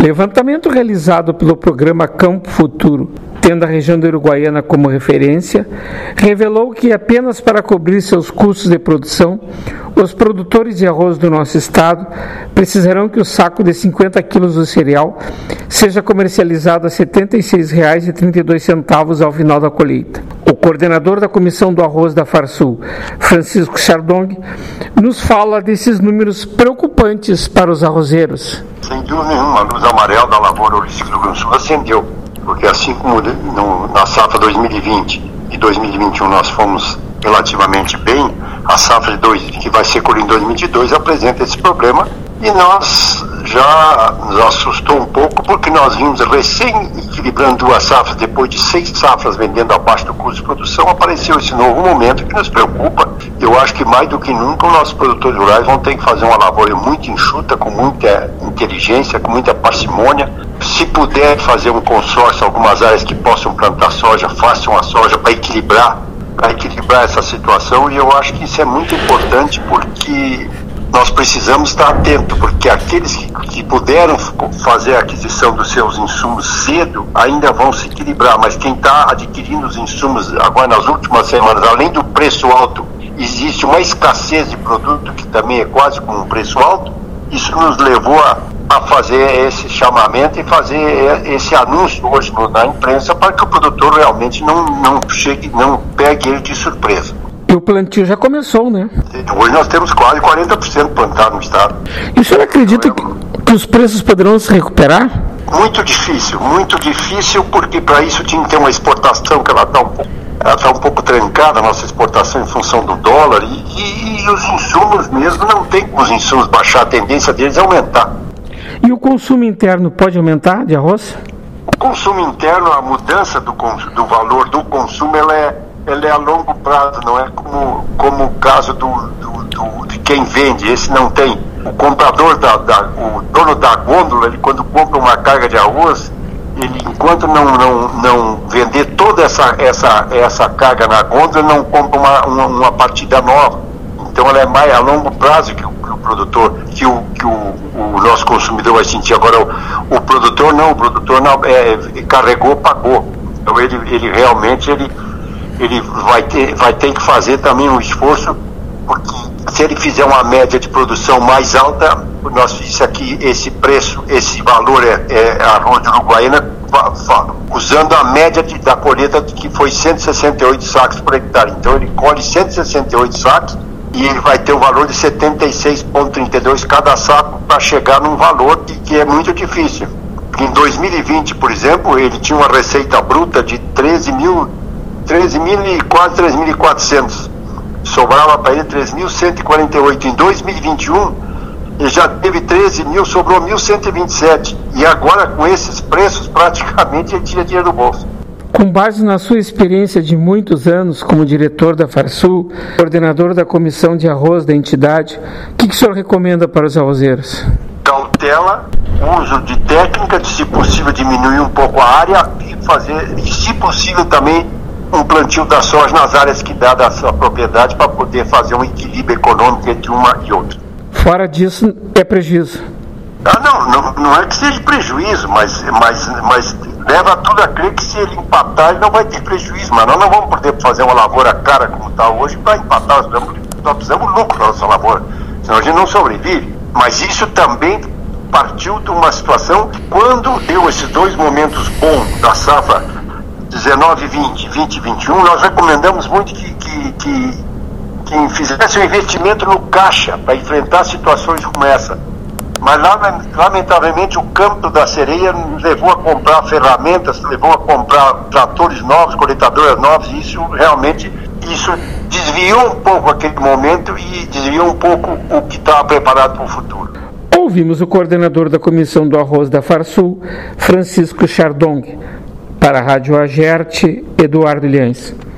Levantamento realizado pelo programa Campo Futuro, tendo a região da Uruguaiana como referência, revelou que apenas para cobrir seus custos de produção, os produtores de arroz do nosso estado precisarão que o saco de 50 quilos do cereal seja comercializado a R$ 76,32 ao final da colheita. O coordenador da Comissão do Arroz da Farsul, Francisco Chardong, nos fala desses números preocupantes para os arrozeiros. Sem dúvida nenhuma, a luz amarela da lavoura holística do Rio Grande do Sul acendeu, porque assim como na safra 2020 e 2021 nós fomos relativamente bem, a safra que vai ser colhida em 2022 apresenta esse problema e nós já nos assustou um pouco porque nós vimos recém-equilibrando duas safras, depois de 6 safras vendendo abaixo do custo de produção, apareceu esse novo momento que nos preocupa. Eu acho que mais do que nunca os nossos produtores rurais vão ter que fazer uma lavoura muito enxuta, com muita inteligência, com muita parcimônia. Se puder fazer um consórcio, algumas áreas que possam plantar soja, façam a soja para equilibrar essa situação, e eu acho que isso é muito importante porque nós precisamos estar atentos, porque aqueles que puderam fazer a aquisição dos seus insumos cedo ainda vão se equilibrar, mas quem está adquirindo os insumos agora nas últimas semanas, além do preço alto, existe uma escassez de produto que também é quase com um preço alto. Isso nos levou a fazer esse chamamento e fazer esse anúncio hoje na imprensa para que o produtor realmente não pegue ele de surpresa. E o plantio já começou, né? Hoje nós temos quase 40% plantado no estado. E o senhor acredita que os preços poderão se recuperar? Muito difícil, porque para isso tinha que ter uma exportação que ela está um pouco trancada, a nossa exportação em função do dólar, e os insumos mesmo não tem como os insumos baixar, a tendência deles é aumentar. E o consumo interno pode aumentar de arroz? O consumo interno, a mudança do valor do consumo, ela é a longo prazo, não é como o caso de quem vende. Esse não tem. O comprador, o dono da gôndola, ele quando compra uma carga de arroz, ele enquanto não vender toda essa carga na gôndola, não compra uma partida nova. Então ela é mais a longo prazo que o produtor, que o nosso consumidor vai sentir. Agora o produtor não carregou, pagou. Então ele realmente vai ter que fazer também um esforço, porque se ele fizer uma média de produção mais alta, nós disse aqui, esse preço, esse valor é arroz de Uruguaiana, usando a média da colheita que foi 168 sacos por hectare. Então ele colhe 168 sacos e ele vai ter um valor de 76,32 cada saco para chegar num valor que é muito difícil. Em 2020, por exemplo, ele tinha uma receita bruta de 13 mil e quase 3.400. Sobrava para ele 3.148. Em 2021, ele já teve 13 mil, sobrou 1.127. E agora, com esses preços, praticamente ele tira dinheiro do bolso. Com base na sua experiência de muitos anos como diretor da Farsul, coordenador da Comissão de Arroz da entidade, o que o senhor recomenda para os arrozeiros? Cautela, uso de técnica, de se possível diminuir um pouco a área e se possível também um plantio da soja nas áreas que dá da sua propriedade para poder fazer um equilíbrio econômico entre uma e outra. Fora disso, é prejuízo? Não é que seja prejuízo, mas leva tudo a crer que se ele empatar, ele não vai ter prejuízo. Mas nós não vamos poder fazer uma lavoura cara como está hoje para empatar. Nós precisamos lucro na nossa lavoura, senão a gente não sobrevive. Mas isso também partiu de uma situação que, quando deu esses 2 momentos bons da safra 19, 20, 20, 21, nós recomendamos muito que fizesse um investimento no caixa para enfrentar situações como essa. Mas lamentavelmente o campo da sereia nos levou a comprar ferramentas, levou a comprar tratores novos, coletadoras novas, e isso realmente desviou um pouco aquele momento e desviou um pouco o que estava preparado para o futuro. Ouvimos o coordenador da Comissão do Arroz da Farsul, Francisco Chardong. Para a Rádio Agerte, Eduardo Ilhães.